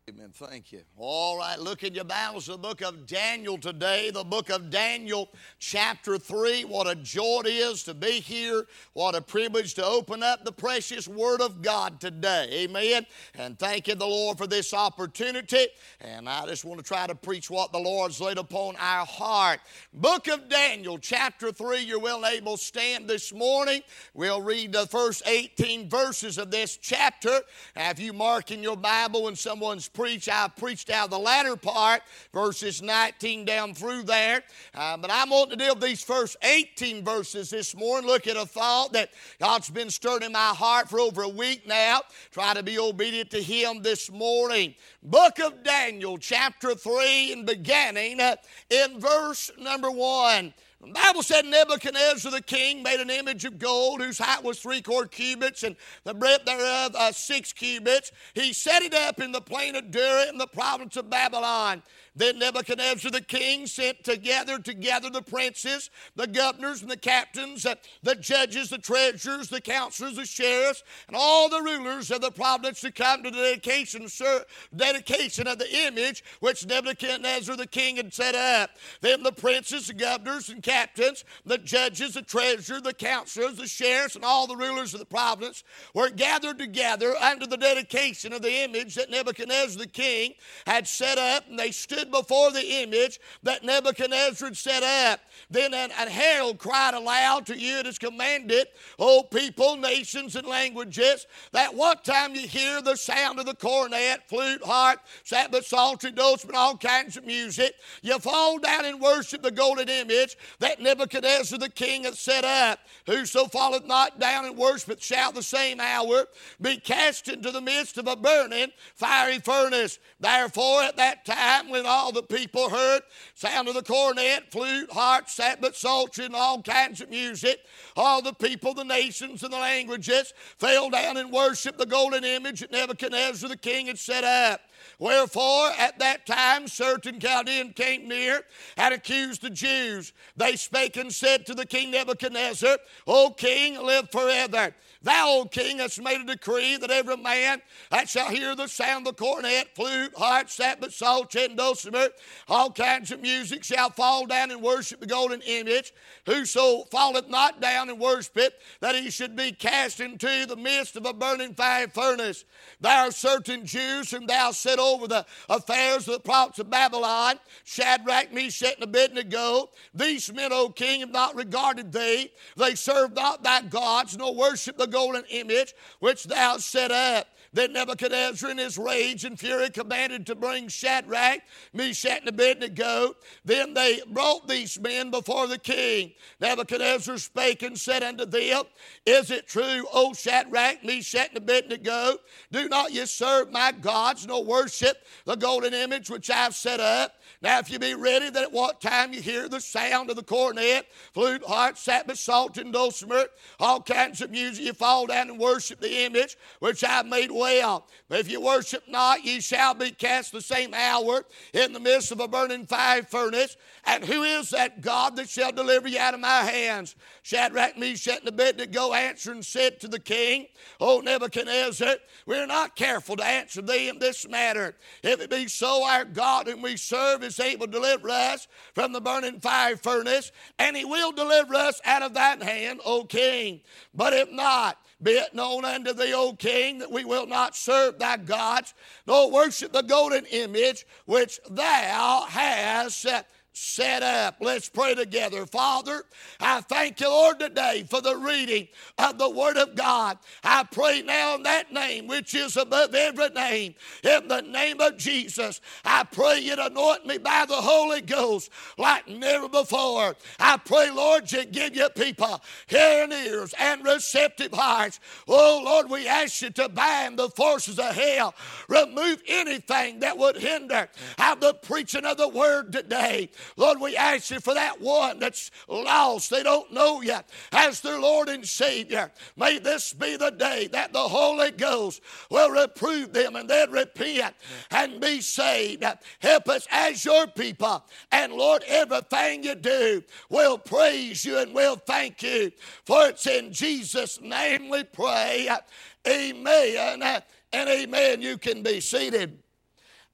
Amen. Thank you. All right, look in your Bibles, the book of Daniel today. The book of Daniel, chapter 3. What a joy it is to be here. What a privilege to open up the precious Word of God today. Amen. And thank you, the Lord, for this opportunity. And I just want to try to preach what the Lord's laid upon our heart. Book of Daniel, chapter 3. You're well able to stand this morning. We'll read the first 18 verses of this chapter. Now, if you mark in your Bible when someone's I preached out the latter part, verses 19 down through there. But I'm wanting to deal with these first 18 verses this morning. Look at a thought that God's been stirring in my heart for over a week now. Try to be obedient to Him this morning. Book of Daniel, chapter 3, and beginning in verse number 1. The Bible said Nebuchadnezzar the king made an image of gold whose height was 3/4 cubits and the breadth thereof 6 cubits. He set it up in the plain of Dura in the province of Babylon. Then Nebuchadnezzar the king sent together the princes, the governors and the captains, the judges, the treasurers, the counselors, the sheriffs, and all the rulers of the province to come to the dedication of the image which Nebuchadnezzar the king had set up. Then the princes, the governors and captains, the judges, the treasurers, the counselors, the sheriffs, and all the rulers of the province were gathered together unto the dedication of the image that Nebuchadnezzar the king had set up, and they stood before the image that Nebuchadnezzar had set up. Then an herald cried aloud to you, it is commanded, O people, nations, and languages, that what time you hear the sound of the cornet, flute, harp, sackbut, psaltery, dulcimer, and all kinds of music, you fall down and worship the golden image that Nebuchadnezzar the king hath set up. Whoso falleth not down and worshipeth shall the same hour be cast into the midst of a burning fiery furnace. Therefore at that time when all the people heard sound of the cornet, flute, harp, sackbut, psaltery, and all kinds of music, all the people, the nations, and the languages fell down and worshiped the golden image that Nebuchadnezzar the king had set up. Wherefore, at that time, certain Chaldeans came near and accused the Jews. They spake and said to the king Nebuchadnezzar, O king, live forever. Thou, O king, hast made a decree that every man that shall hear the sound of the cornet, flute, harp, sackbut, psaltery, and dulcimer, all kinds of music, shall fall down and worship the golden image. Whoso falleth not down and worship it, that he should be cast into the midst of a burning fire furnace. There are certain Jews whom thou set over the affairs of the province of Babylon, Shadrach, Meshach, and Abednego. These men, O king, have not regarded thee. They serve not thy gods, nor worship the golden image which thou hast set up. Then Nebuchadnezzar in his rage and fury commanded to bring Shadrach, Meshach, and Abednego. Then they brought these men before the king. Nebuchadnezzar spake and said unto them, Is it true, O Shadrach, Meshach, and Abednego? Do not ye serve my gods, nor worship the golden image which I have set up? Now if you be ready that at what time you hear the sound of the cornet, flute, harp, sackbut, psaltery, and dulcimer, all kinds of music, you fall down and worship the image which I have made well. But if you worship not, ye shall be cast the same hour in the midst of a burning fire furnace. And who is that God that shall deliver you out of my hands? Shadrach, Meshach, and Abednego answered and said to the king, O Nebuchadnezzar, we are not careful to answer thee in this matter. If it be so, our God whom we serve is able to deliver us from the burning fire furnace, and he will deliver us out of thine hand, O king. But if not, be it known unto thee, O king, that we will not serve thy gods, nor worship the golden image which thou hast set up. Let's pray together. Father, I thank you, Lord, today for the reading of the Word of God. I pray now in that name which is above every name, in the name of Jesus. I pray you to anoint me by the Holy Ghost like never before. I pray, Lord, you give your people hearing ears and receptive hearts. Oh, Lord, we ask you to bind the forces of hell. Remove anything that would hinder the preaching of the Word today. Lord, we ask you for that one that's lost. They don't know you as their Lord and Savior. May this be the day that the Holy Ghost will reprove them and they'll repent and be saved. Help us as your people. And Lord, everything you do, we'll praise you and we'll thank you. For it's in Jesus' name we pray. Amen and amen. You can be seated.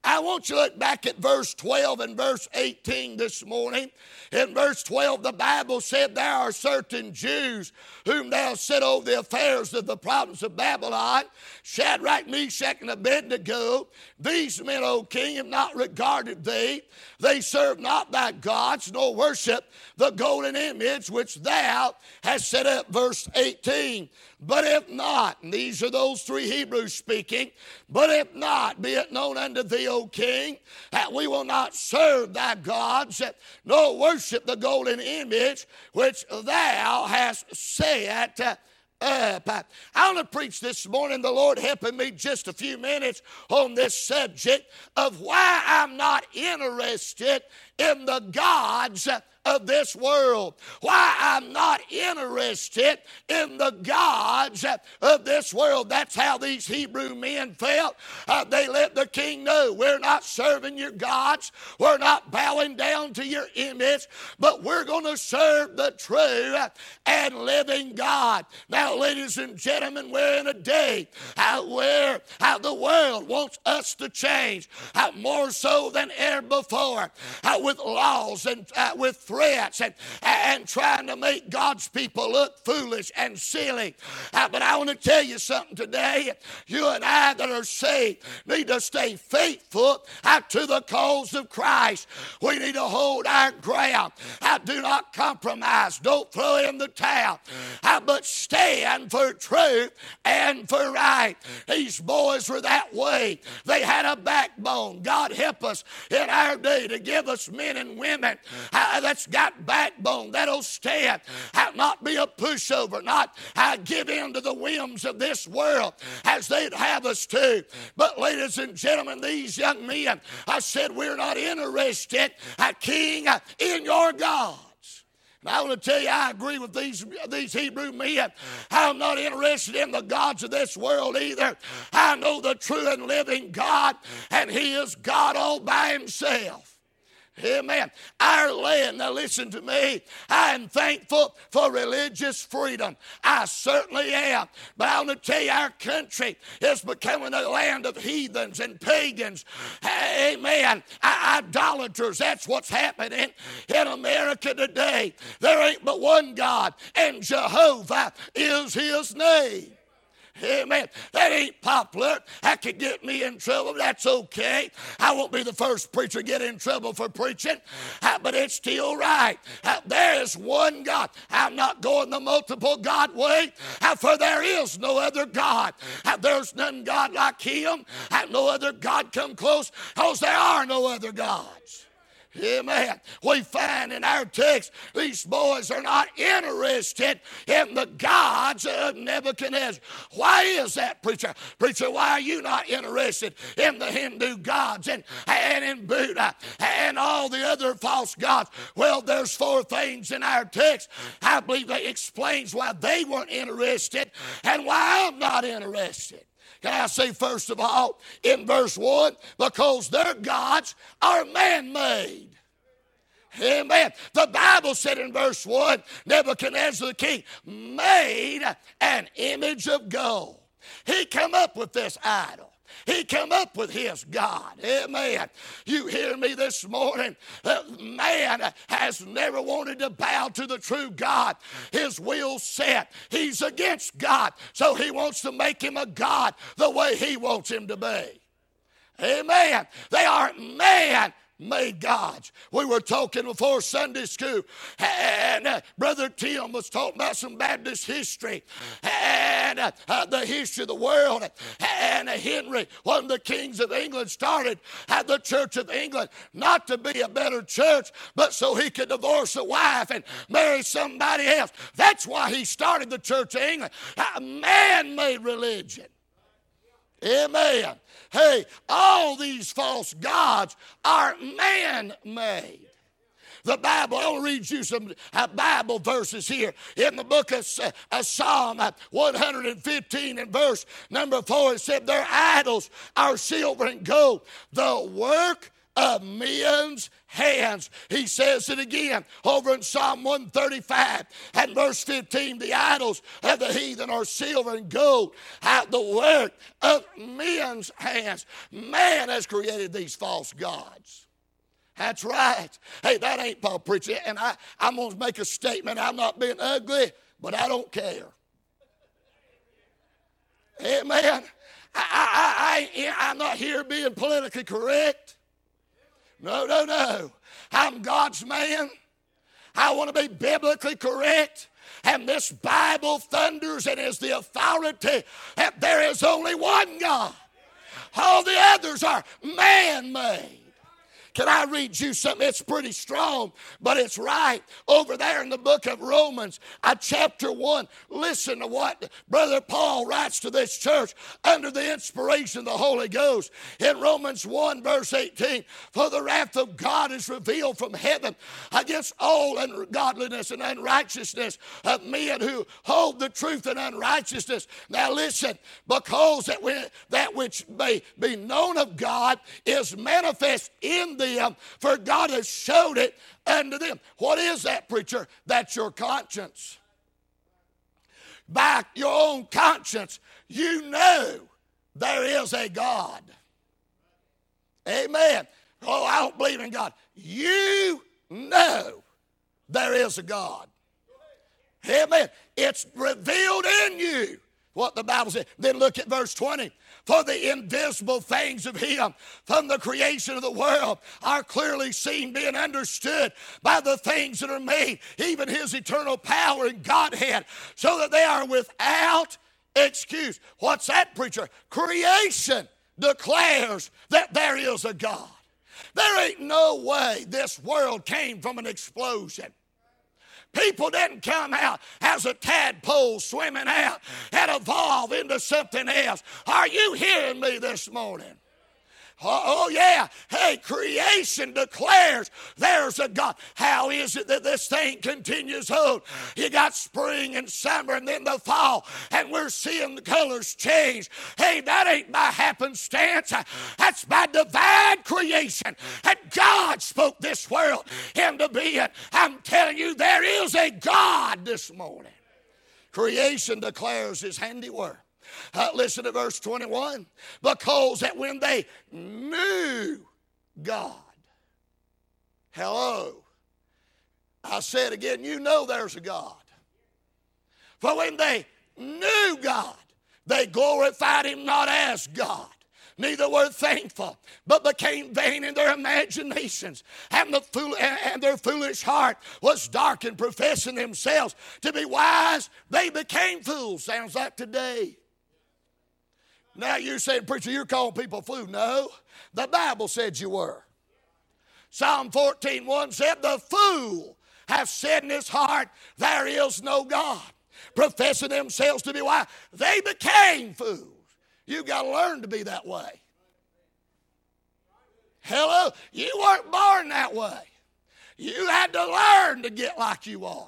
I want you to look back at verse 12 and verse 18 this morning. In verse 12, the Bible said, there are certain Jews whom thou set over the affairs of the province of Babylon, Shadrach, Meshach, and Abednego. These men, O king, have not regarded thee. They serve not thy gods, nor worship the golden image which thou hast set up. Verse 18. But if not, and these are those three Hebrews speaking, but if not, be it known unto thee, O king, that we will not serve thy gods, nor worship the golden image which thou hast set up. I want to preach this morning, the Lord helping me just a few minutes on this subject of why I'm not interested in the gods of this world. Why I'm not interested in the gods of this world. That's how these Hebrew men felt. They let the king know, we're not serving your gods. We're not bowing down to your image, but we're going to serve the true and living God. Now, ladies and gentlemen, we're in a day where the world wants us to change more so than ever before, with laws and with threats and trying to make God's people look foolish and silly. But I want to tell you something today. You and I that are saved need to stay faithful to the cause of Christ. We need to hold our ground. Do not compromise. Don't throw in the towel. But stand for truth and for right. These boys were that way. They had a backbone. God help us in our day to give us men and women that's got backbone, that'll stand, not be a pushover, not give in to the whims of this world as they'd have us to. But ladies and gentlemen, these young men, I said, we're not interested, king, in your gods. And I want to tell you, I agree with these Hebrew men. I'm not interested in the gods of this world either. I know the true and living God, and He is God all by Himself. Amen. Our land, now listen to me, I am thankful for religious freedom. I certainly am. But I want to tell you, our country is becoming a land of heathens and pagans. Amen. Idolaters. That's what's happening in America today. There ain't but one God, and Jehovah is His name. Amen. That ain't popular. That could get me in trouble. That's okay. I won't be the first preacher to get in trouble for preaching, but it's still right. There is one God. I'm not going the multiple God way, for there is no other God. There's none God like Him. No other God come close, because there are no other gods. Amen. We find in our text, these boys are not interested in the gods of Nebuchadnezzar. Why is that, preacher? Preacher, why are you not interested in the Hindu gods and in Buddha and all the other false gods? Well, there's four things in our text. I believe that explains why they weren't interested and why I'm not interested. Can I say, first of all, in verse 1, because their gods are man-made. Amen. The Bible said in verse 1, Nebuchadnezzar the king made an image of gold. He come up with this idol. He come up with his God. Amen. You hear me this morning? Man has never wanted to bow to the true God. His will set. He's against God. So he wants to make him a God the way he wants him to be. Amen. They are man-made gods. We were talking before Sunday school, and Brother Tim was talking about some Baptist history and the history of the world. And Henry, one of the kings of England, started at the Church of England not to be a better church, but so he could divorce a wife and marry somebody else. That's why he started the Church of England. A man-made religion. Amen. Hey, all these false gods are man-made. The Bible, I'll read you some Bible verses here. In the book of Psalm 115 and verse number 4, it said, their idols are silver and gold, the work of men's hands. He says it again over in Psalm 135 and verse 15. The idols of the heathen are silver and gold, out the work of men's hands. Man has created these false gods. That's right. Hey, that ain't Paul preaching. And I'm going to make a statement. I'm not being ugly, but I don't care. Amen. I'm not here being politically correct. No. I'm God's man. I want to be biblically correct. And this Bible thunders and is the authority that there is only one God. All the others are man-made. Can I read you something? It's pretty strong, but it's right over there in the book of Romans, chapter 1. Listen to what Brother Paul writes to this church under the inspiration of the Holy Ghost. In Romans 1, verse 18, for the wrath of God is revealed from heaven against all ungodliness and unrighteousness of men who hold the truth in unrighteousness. Now listen, because that which may be known of God is manifest in them, for God has showed it unto them. What is that, preacher? That's your conscience. By your own conscience, you know there is a God. Amen. Oh, I don't believe in God. You know there is a God. Amen. It's revealed in you what the Bible says. Then look at verse 20. For the invisible things of him from the creation of the world are clearly seen, being understood by the things that are made, even his eternal power and Godhead, so that they are without excuse. What's that, preacher? Creation declares that there is a God. There ain't no way this world came from an explosion. People didn't come out as a tadpole swimming out and evolve into something else. Are you hearing me this morning? Oh, yeah. Hey, creation declares there's a God. How is it that this thing continues on? You got spring and summer and then the fall, and we're seeing the colors change. Hey, that ain't by happenstance. That's by divine creation. And God spoke this world into being. I'm telling you, there is a God this morning. Creation declares his handiwork. Listen to verse 21. Because that when they knew God. Hello. I said again, you know there's a God. For when they knew God, they glorified him not as God. Neither were thankful, but became vain in their imaginations. And their foolish heart was darkened, professing themselves to be wise. They became fools. Sounds like today. Now you're saying, preacher, you're calling people fools. No, the Bible said you were. Psalm 14:1 said, the fool hath said in his heart, there is no God. Professing themselves to be wise, they became fools. You've got to learn to be that way. Hello? You weren't born that way. You had to learn to get like you are.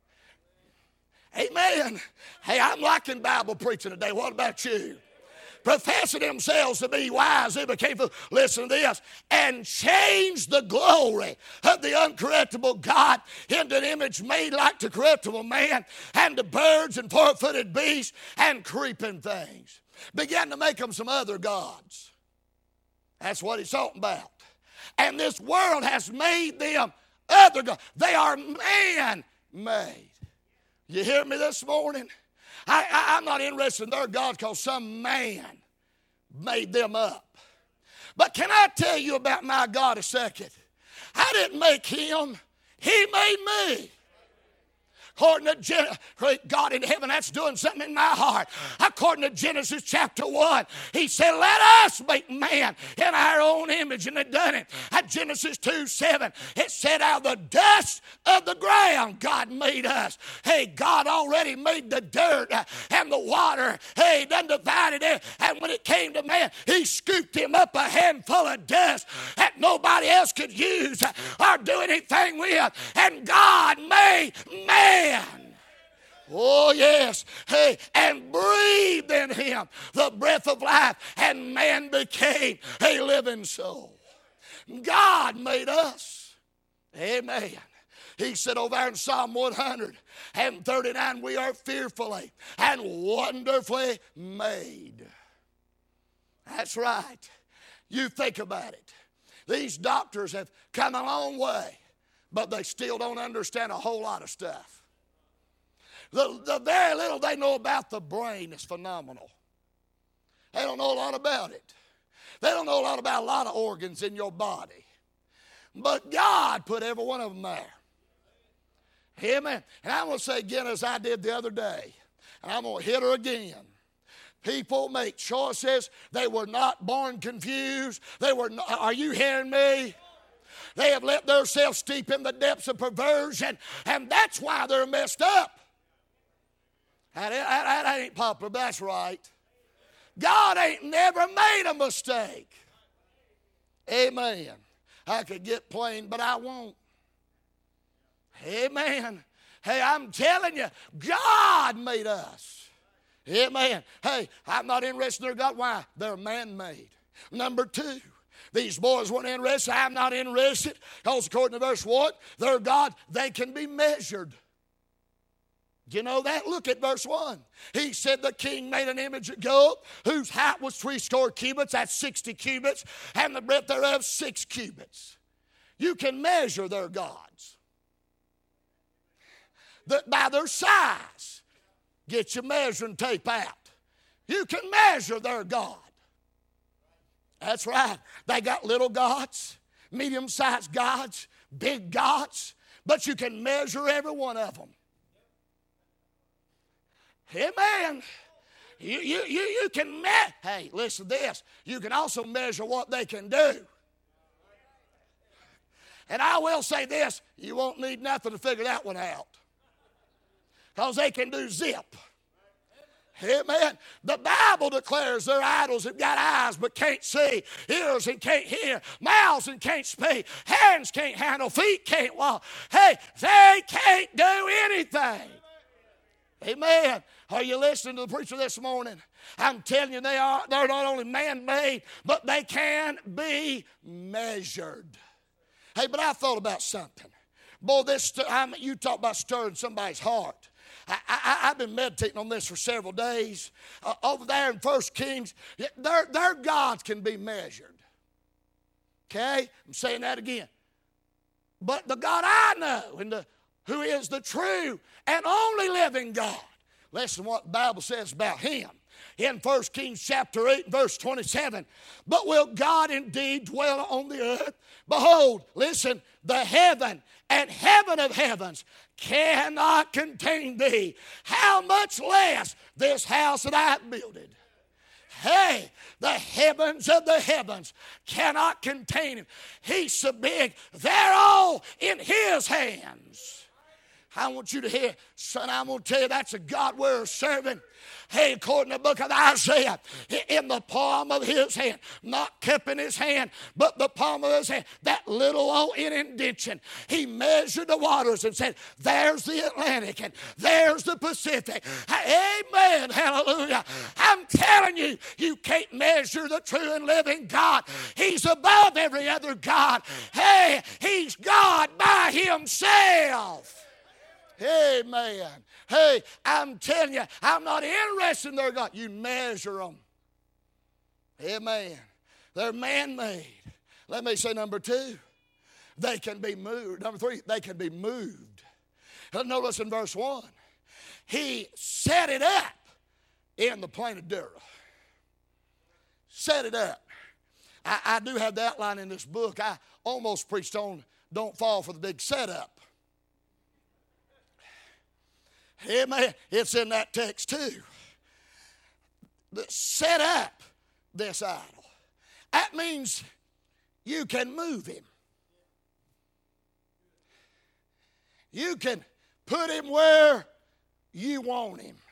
Amen. Hey, I'm liking Bible preaching today. What about you? Professing themselves to be wise, they became fools. Listen to this. And changed the glory of the uncorruptible God into an image made like to corruptible man, and to birds and four-footed beasts and creeping things. Began to make them some other gods. That's what he's talking about. And this world has made them other gods. They are man-made. You hear me this morning? I'm not interested in their gods because some man made them up. But can I tell you about my God a second? I didn't make him. He made me. According to God in heaven, that's doing something in my heart. According to Genesis chapter 1, he said, let us make man in our own image. And they done it. At Genesis 2:7, it said, out of the dust of the ground, God made us. Hey, God already made the dirt and the water. Hey, he done divided it. And when it came to man, he scooped him up a handful of dust that nobody else could use or do anything with. And God made man. Oh, yes. Hey, and breathed in him the breath of life, and man became a living soul. God made us. Amen. He said over there in Psalm 139, we are fearfully and wonderfully made. That's right. You think about it. These doctors have come a long way, but they still don't understand a whole lot of stuff. The very little they know about the brain is phenomenal. They don't know a lot about it. They don't know a lot about a lot of organs in your body. But God put every one of them there. Amen. And I'm going to say again as I did the other day, and I'm going to hit her again. People make choices. They were not born confused. Are you hearing me? They have let themselves steep in the depths of perversion, and that's why they're messed up. That ain't popular, but that's right. God ain't never made a mistake. Amen. I could get plain, but I won't. Amen. Hey, I'm telling you, God made us. Amen. Hey, I'm not interested in their God. Why? They're man-made. Number two, these boys weren't interested. I'm not interested. Because according to verse 1, their God, they can be measured. Do you know that? Look at verse 1. He said the king made an image of gold whose height was 60 cubits, that's 60 cubits, and the breadth thereof 6 cubits. You can measure their gods. By their size. Get your measuring tape out. You can measure their God. That's right. They got little gods, medium-sized gods, big gods, but you can measure every one of them. Amen. You can measure. Hey, listen to this. You can also measure what they can do. And I will say this, you won't need nothing to figure that one out. Because they can do zip. Amen. The Bible declares their idols have got eyes but can't see, ears and can't hear, mouths and can't speak, hands can't handle, feet can't walk. Hey, they can't do anything. Amen. Are you listening to the preacher this morning? I'm telling you, they're not only man-made, but they can be measured. Hey, but I thought about something. Boy, you talk about stirring somebody's heart. I've been meditating on this for several days. Over there in 1 Kings, their gods can be measured. Okay? I'm saying that again. But the God I know, who is the true and only living God, listen what the Bible says about him. In 1 Kings chapter 8, verse 27, but will God indeed dwell on the earth? Behold, listen, the heaven and heaven of heavens cannot contain thee. How much less this house that I have builded? Hey, the heavens of the heavens cannot contain him. He's so big, they're all in his hands. I want you to hear, son, I'm going to tell you that's a God we're serving. Hey, according to the book of Isaiah, in the palm of his hand, not cup in his hand, but the palm of his hand, that little old indentation, he measured the waters and said, there's the Atlantic and there's the Pacific. Amen, hallelujah. I'm telling you, you can't measure the true and living God. He's above every other God. Hey, he's God by himself. Amen. Hey, I'm telling you, I'm not interested in their God. You measure them. Amen. They're man-made. Let me say number 2. They can be moved. Number 3, they can be moved. Notice in verse 1, he set it up in the plain of Dura. Set it up. I do have the outline in this book. I almost preached on don't fall for the big setup. Amen. It's in that text too. Set up this idol. That means you can move him. You can put him where you want him.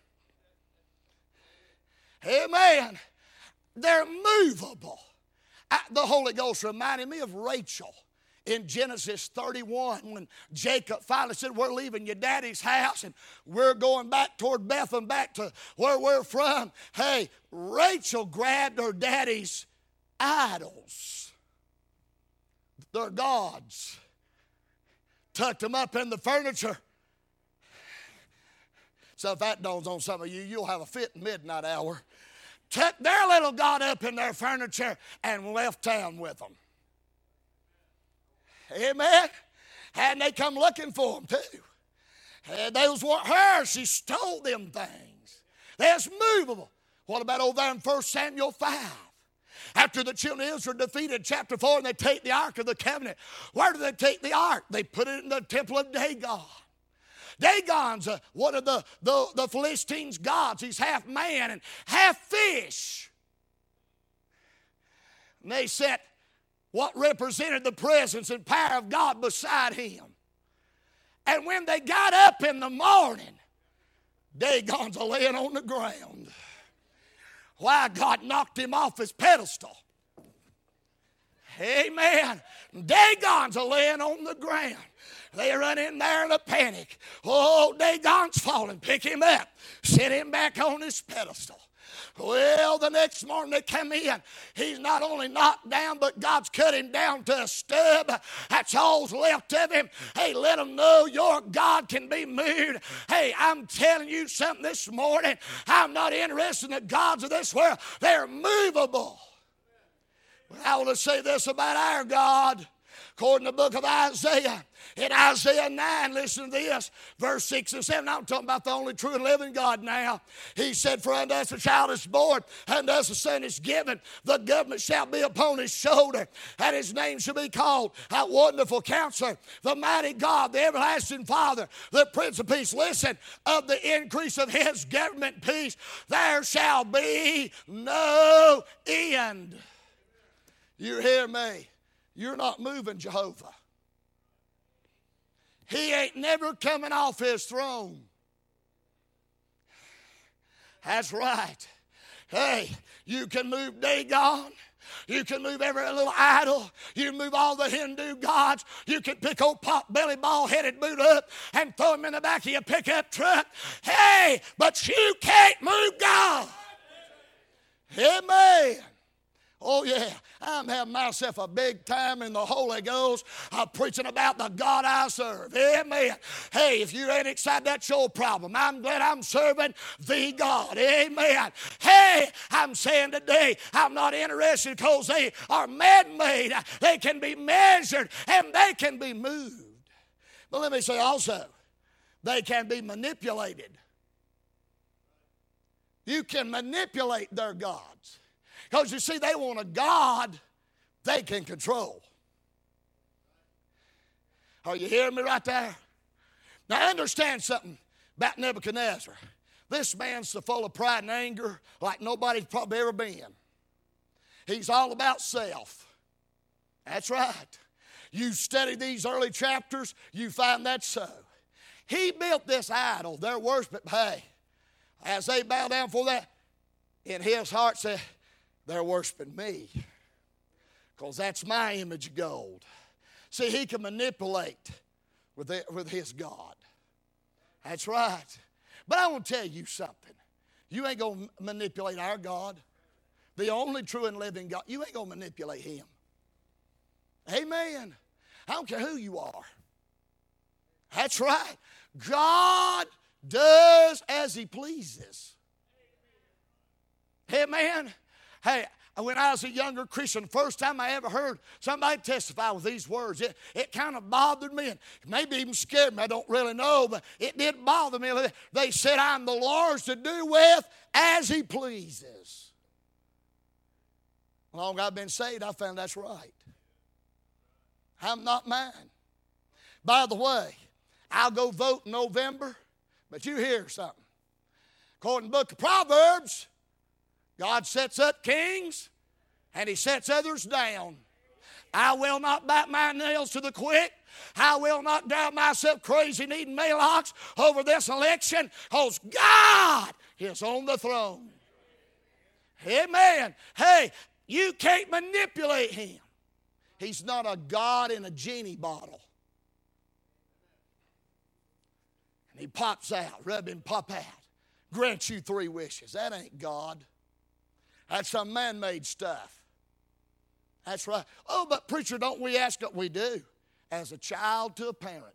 Amen. They're movable. The Holy Ghost reminded me of Rachel. In Genesis 31, when Jacob finally said, we're leaving your daddy's house and we're going back toward Bethlehem, back to where we're from. Hey, Rachel grabbed her daddy's idols. their gods. Tucked them up in the furniture. So if that dawns on some of you, you'll have a fit in midnight hour. Tucked their little god up in their furniture and left town with them. Amen? And they come looking for them too. And those weren't hers. She stole them things. They're movable. What about over there in 1 Samuel 5? After the children of Israel defeated chapter 4 and they take the Ark of the Covenant. Where do they take the Ark? They put it in the temple of Dagon. Dagon's one of the Philistines' gods. He's half man and half fish. And they set what represented the presence and power of God beside him. And when they got up in the morning, Dagon's laying on the ground. Why? God knocked him off his pedestal. Amen. Dagon's laying on the ground. They run in there in a panic. Oh, Dagon's falling. Pick him up. Set him back on his pedestal. Well, the next morning they come in. He's not only knocked down, but God's cut him down to a stub. That's all's left of him. Hey, let them know your God can be moved. Hey, I'm telling you something this morning. I'm not interested in the gods of this world. They're movable. But I want to say this about our God. According to the book of Isaiah, in Isaiah 9, listen to this, verse 6 and 7. I'm talking about the only true and living God now. He said, for unto us a child is born, unto us a son is given. The government shall be upon his shoulder, and his name shall be called a Wonderful Counselor, the Mighty God, the Everlasting Father, the Prince of Peace. Listen, of the increase of his government peace, there shall be no end. You hear me? You're not moving Jehovah. He ain't never coming off his throne. That's right. Hey, you can move Dagon. You can move every little idol. You can move all the Hindu gods. You can pick old pot-belly, bald-headed Buddha up and throw him in the back of your pickup truck. Hey, but you can't move God. Amen. Oh, yeah, I'm having myself a big time in the Holy Ghost. I'm preaching about the God I serve. Amen. Hey, if you ain't excited, that's your problem. I'm glad I'm serving the God. Amen. Hey, I'm saying today, I'm not interested because they are man-made. They can be measured and they can be moved. But let me say also, they can be manipulated. You can manipulate their gods. Because you see, they want a God they can control. Are you hearing me right there? Now understand something about Nebuchadnezzar. This man's so full of pride and anger like nobody's probably ever been. He's all about self. That's right. You study these early chapters, you find that so. He built this idol, their worship. Hey, as they bow down for that, in his heart said, they're worshiping me because that's my image of gold. See, he can manipulate with his God. That's right. But I want to tell you something. You ain't going to manipulate our God, the only true and living God. You ain't going to manipulate him. Amen. I don't care who you are. That's right. God does as he pleases. Amen. Hey, when I was a younger Christian, first time I ever heard somebody testify with these words, it kind of bothered me and maybe even scared me. I don't really know, but it did bother me. They said, I'm the Lord's to do with as he pleases. As long as I've been saved, I found that's right. I'm not mine. By the way, I'll go vote in November, but you hear something. According to the book of Proverbs, God sets up kings, and he sets others down. I will not bite my nails to the quick. I will not drive myself crazy needing mailbox over this election because God is on the throne. Amen. Hey, you can't manipulate him. He's not a God in a genie bottle. And he pops out, rub him, pop out. Grant you 3 wishes. That ain't God. That's some man-made stuff. That's right. Oh, but preacher, don't we ask what we do? As a child to a parent.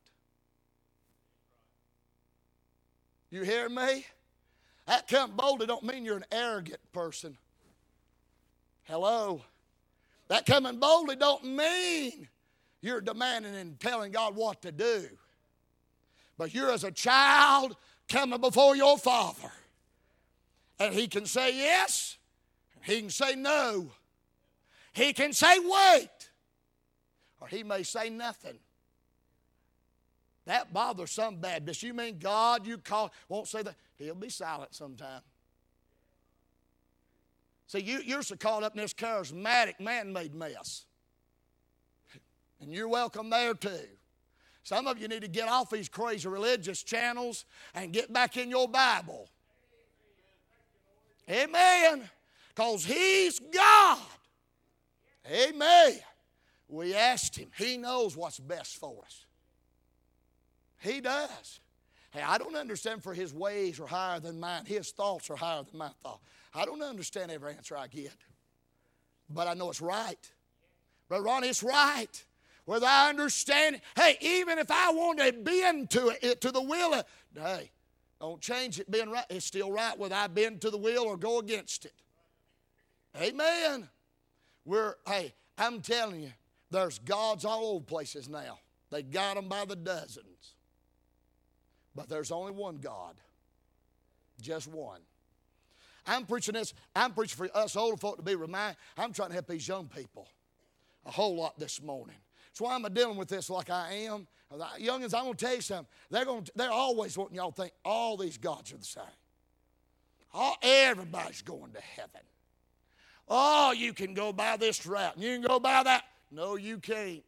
You hear me? That come boldly don't mean you're an arrogant person. Hello? That coming boldly don't mean you're demanding and telling God what to do. But you're as a child coming before your Father. And He can say yes, and He can say no. He can say wait, or He may say nothing. That bothers some Baptists. You mean God, you call, won't say that? He'll be silent sometime. See, you're so caught up in this charismatic man-made mess. And you're welcome there too. Some of you need to get off these crazy religious channels and get back in your Bible. Amen. Because He's God. Amen. We asked Him. He knows what's best for us. He does. Hey, I don't understand, for His ways are higher than mine. His thoughts are higher than my thoughts. I don't understand every answer I get. But I know it's right. Brother Ron, it's right. Whether I understand it. Hey, even if I want to bend to it, to the will of, hey, don't change it being right. It's still right whether I bend to the will or go against it. Amen. Hey, I'm telling you, there's gods all over places now. They got them by the dozens. But there's only one God. Just one. I'm preaching this. I'm preaching for us older folk to be reminded. I'm trying to help these young people a whole lot this morning. That's why I'm dealing with this like I am. Youngins, I'm going to tell you something. They're always wanting y'all to think all these gods are the same. Everybody's going to heaven. Oh, you can go by this route and you can go by that. No, you can't.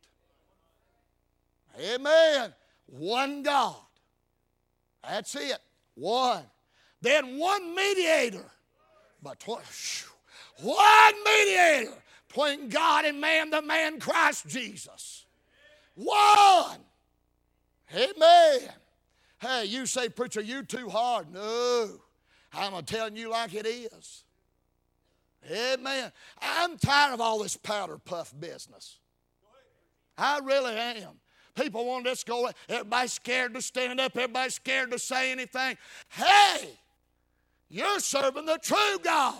Amen. One God. That's it. One. Then one mediator. But one mediator between God and man, the man Christ Jesus. One. Amen. Hey, you say, preacher, you too hard. No. I'm telling you like it is. Amen. I'm tired of all this powder puff business. I really am. People want us to go, everybody's scared to stand up, everybody's scared to say anything. Hey, you're serving the true God.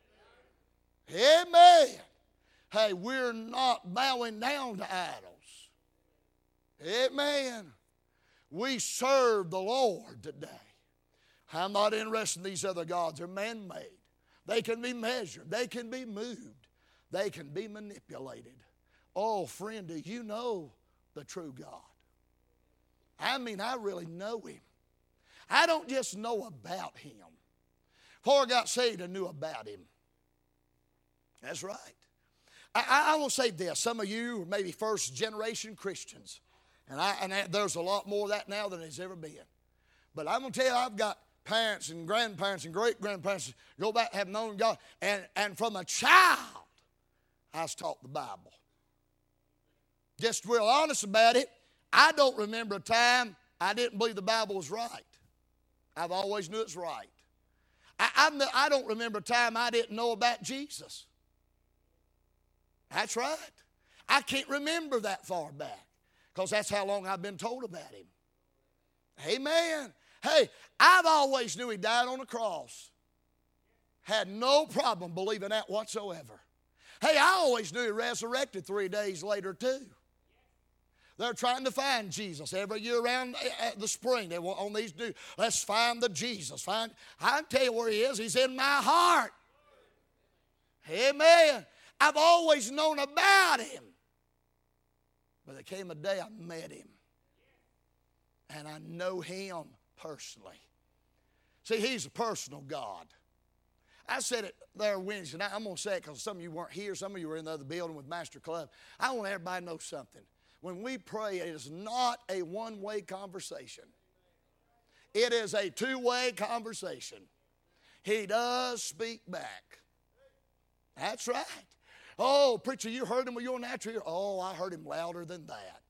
Amen. Hey, we're not bowing down to idols. Amen. We serve the Lord today. I'm not interested in these other gods. They're man-made. They can be measured. They can be moved. They can be manipulated. Oh, friend, do you know the true God? I mean, I really know Him. I don't just know about Him. Before I got saved, I knew about Him. That's right. I will say this. Some of you are maybe first-generation Christians. And there's a lot more of that now than there's ever been. But I'm going to tell you, I've got parents and grandparents and great-grandparents go back have known God. And from a child, I was taught the Bible. Just real honest about it, I don't remember a time I didn't believe the Bible was right. I've always knew it's right. I don't remember a time I didn't know about Jesus. That's right. I can't remember that far back because that's how long I've been told about Him. Amen. Hey, I've always knew He died on the cross. Had no problem believing that whatsoever. Hey, I always knew He resurrected 3 days later too. They're trying to find Jesus every year around the spring. They want on these do. Let's find the Jesus. I can tell you where He is. He's in my heart. Amen. I've always known about Him. But there came a day I met Him. And I know Him personally. See, He's a personal God. I said it there Wednesday night. I'm going to say it because some of you weren't here. Some of you were in the other building with Master Club. I want everybody to know something. When we pray, it is not a one-way conversation. It is a two-way conversation. He does speak back. That's right. Oh, preacher, you heard Him with your natural ear. Oh, I heard Him louder than that.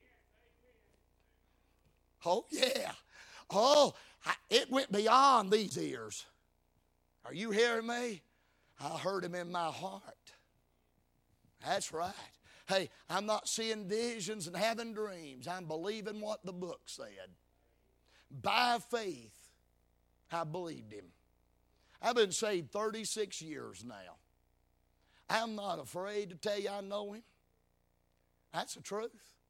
Oh, yeah. Oh, it went beyond these ears. Are you hearing me? I heard Him in my heart. That's right. Hey, I'm not seeing visions and having dreams. I'm believing what the book said. By faith, I believed him. I've been saved 36 years now. I'm not afraid to tell you I know him. That's the truth.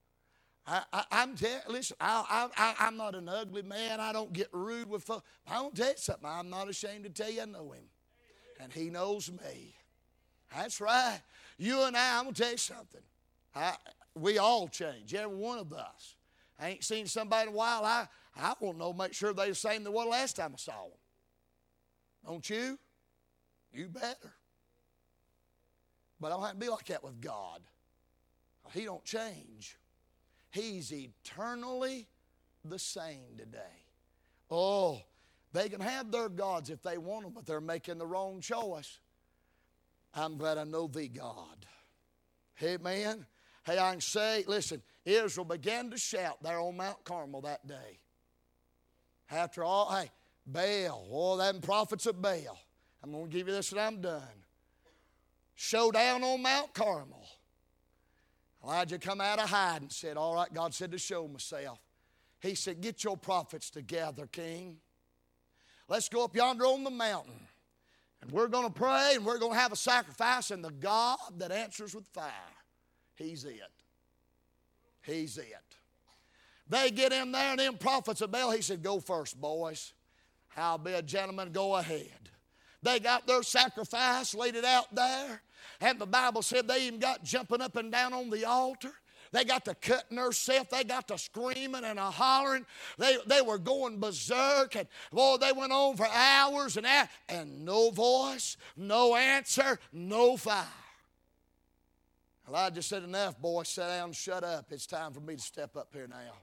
Listen, I'm not an ugly man. I don't get rude with folks. I want to tell you something. I'm not ashamed to tell you I know him. And he knows me. That's right. You and I'm going to tell you something. We all change, every one of us. I ain't seen somebody in a while. I want to know, make sure they're the same they were last time I saw them. Don't you? You better. But I don't have to be like that with God. He don't change. He's eternally the same today. Oh, they can have their gods if they want them, but they're making the wrong choice. I'm glad I know thee, God. Amen. Hey, I can say, listen, Israel began to shout there on Mount Carmel that day. After all, hey, Baal, oh, them prophets of Baal. I'm going to give you this and I'm done. Showdown on Mount Carmel. Elijah come out of hiding and said, all right, God said to show myself. He said, get your prophets together, king. Let's go up yonder on the mountain. And we're going to pray and we're going to have a sacrifice. And the God that answers with fire, he's it. He's it. They get in there and them prophets of Baal, he said, go first, boys. I'll be a gentleman, go ahead. They got their sacrifice, laid it out there. And the Bible said they even got jumping up and down on the altar. They got to cutting themselves. They got to screaming and hollering. They were going berserk. And boy, they went on for hours and hours. And no voice, no answer, no fire. Elijah said, enough, boys, sit down and shut up. It's time for me to step up here now.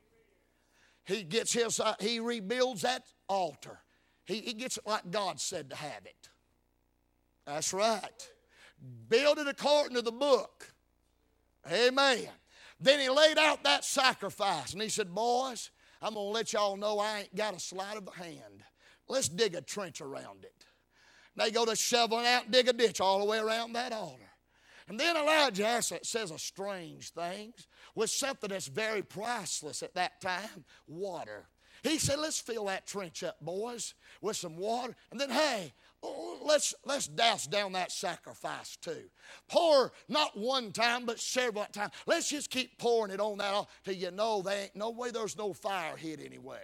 He rebuilds that altar. He gets it like God said to have it. That's right. Build it according to the book. Amen. Then he laid out that sacrifice and he said, boys, I'm going to let y'all know I ain't got a sleight of hand. Let's dig a trench around it. They go to shoveling out and dig a ditch all the way around that altar. And then Elijah says a strange thing with something that's very priceless at that time, water. He said, let's fill that trench up, boys, with some water. And then, hey, let's douse down that sacrifice too. Pour not one time, but several times. Let's just keep pouring it on that till you know there ain't no way there's no fire hid anywhere.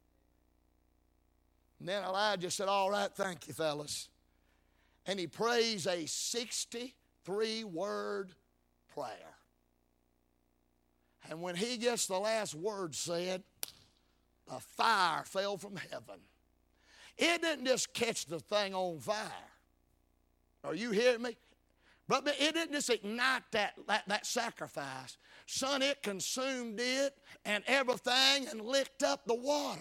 And then Elijah said, all right, thank you, fellas. And he prays a 63-word prayer. And when he gets the last word said, a fire fell from heaven. It didn't just catch the thing on fire. Are you hearing me? But it didn't just ignite that sacrifice. Son, it consumed it and everything and licked up the water.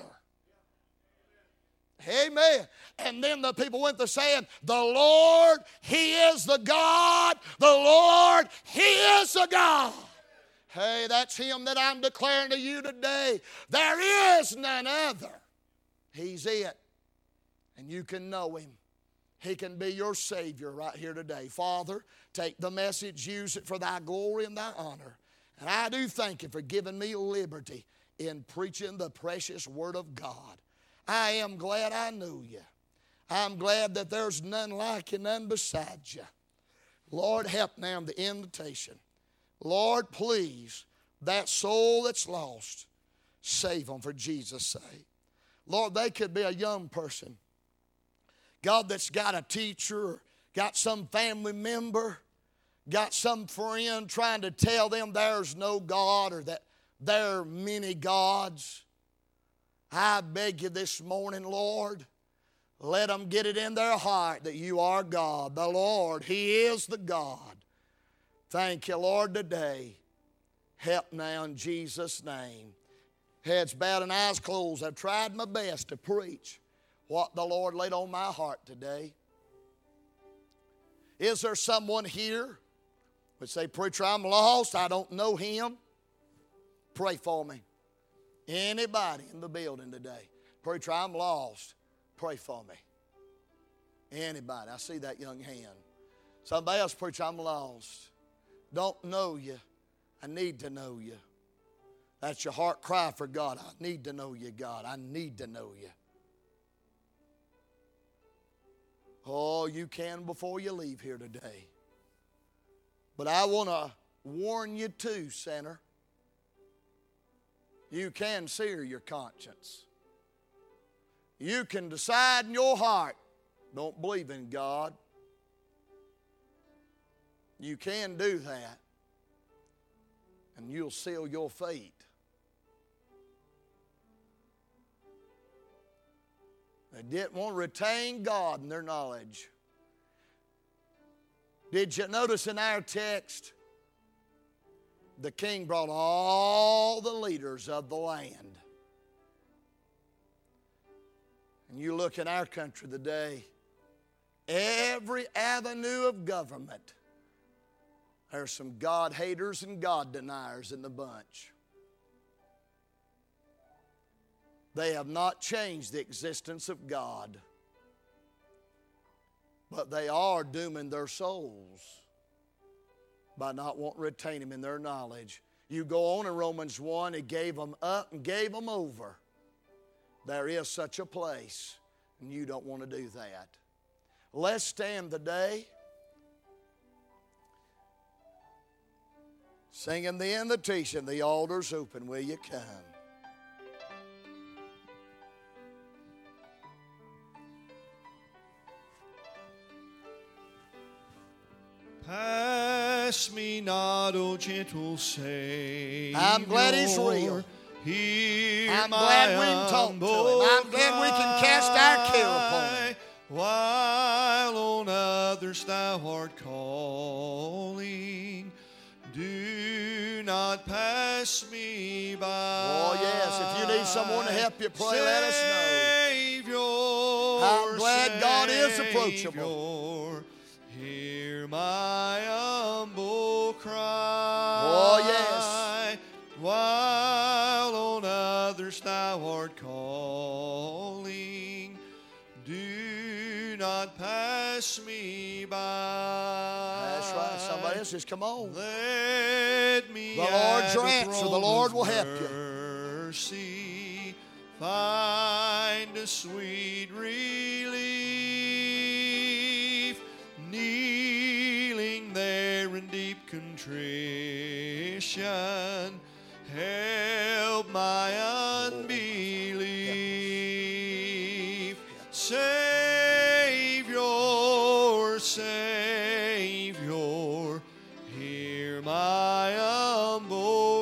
Amen. And then the people went to saying, the Lord, He is the God. The Lord, He is the God. Hey, that's Him that I'm declaring to you today. There is none other. He's it. And you can know Him. He can be your Savior right here today. Father, take the message, use it for Thy glory and Thy honor. And I do thank You for giving me liberty in preaching the precious Word of God. I am glad I knew You. I'm glad that there's none like You, none beside You. Lord, help now in the invitation. Lord, please, that soul that's lost, save them for Jesus' sake. Lord, they could be a young person, God, that's got a teacher, got some family member, got some friend trying to tell them there's no God or that there are many gods. I beg You this morning, Lord, let them get it in their heart that You are God. The Lord, He is the God. Thank You, Lord, today. Help now in Jesus' name. Heads bowed and eyes closed. I've tried my best to preach what the Lord laid on my heart today. Is there someone here would say, preacher, I'm lost. I don't know Him. Pray for me. Anybody in the building today? Preacher, I'm lost. Pray for me. Anybody? I see that young hand. Somebody else, preacher, I'm lost. don't know you. I need to know you. That's your heart cry for God. I need to know you, God. I need to know you. Oh, you can before you leave here today. But I want to warn you too, sinner. You can sear your conscience. You can decide in your heart, don't believe in God. You can do that. And you'll seal your fate. They didn't want to retain God in their knowledge. Did you notice in our text, the king brought all the leaders of the land. And you look in our country today, every avenue of government, there's some God haters and God deniers in the bunch. They have not changed the existence of God, but they are dooming their souls by not wanting to retain Him in their knowledge. You go on in Romans 1, He gave them up and gave them over. There is such a place, and you don't want to do that. Let's stand today, singing the invitation. The altar's open. Will you come? Pass me not, O gentle Savior. I'm glad He's real. I'm glad we can talk to Him. I'm glad we can cast our care upon Him. While on others Thou art calling, do not pass me by. Oh yes, if you need someone to help you pray, let us know. I'm glad God is approachable. Hear my humble cry. Oh yes. While on others Thou art calling, do not pass me by. That's right. Somebody else just come on. Let me the Lord's your answer. The Lord will help you. Mercy, find a sweet relief, kneeling there in deep contrition. Help my unbelief. Savior, Savior, hear my humble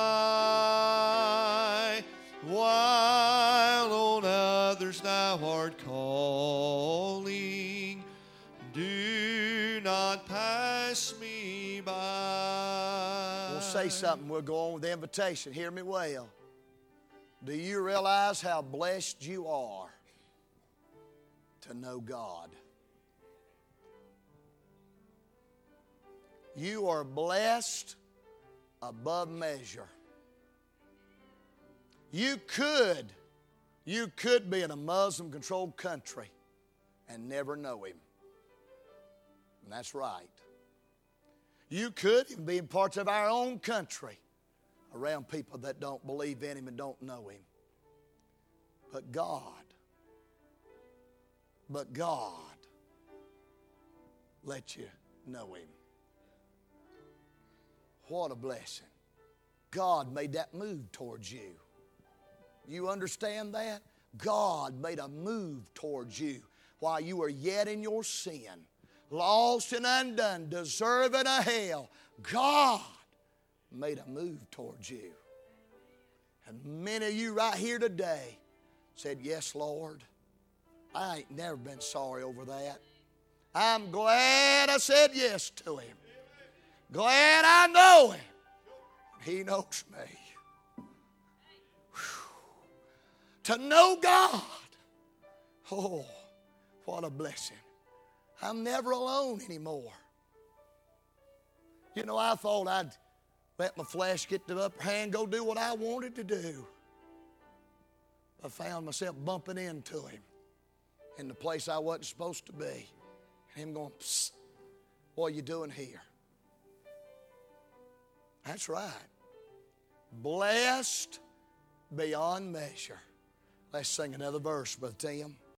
cry. While on others Thou art calling, do not pass me by. We'll say something. We'll go on with the invitation. Hear me well. Do you realize how blessed you are to know God? You are blessed above measure. You could be in a Muslim-controlled country and never know Him. And that's right. You could even be in parts of our own country around people that don't believe in Him and don't know Him. But God let you know Him. What a blessing. God made that move towards you. You understand that? God made a move towards you while you were yet in your sin, lost and undone, deserving of hell. God made a move towards you. And many of you right here today said, yes, Lord, I ain't never been sorry over that. I'm glad I said yes to Him. Glad I know Him. He knows me. Whew. To know God. Oh, what a blessing. I'm never alone anymore. You know, I thought I'd let my flesh get the upper hand, go do what I wanted to do. I found myself bumping into Him in the place I wasn't supposed to be. And Him going, psst, what are you doing here? That's right. Blessed beyond measure. Let's sing another verse, Brother Tim.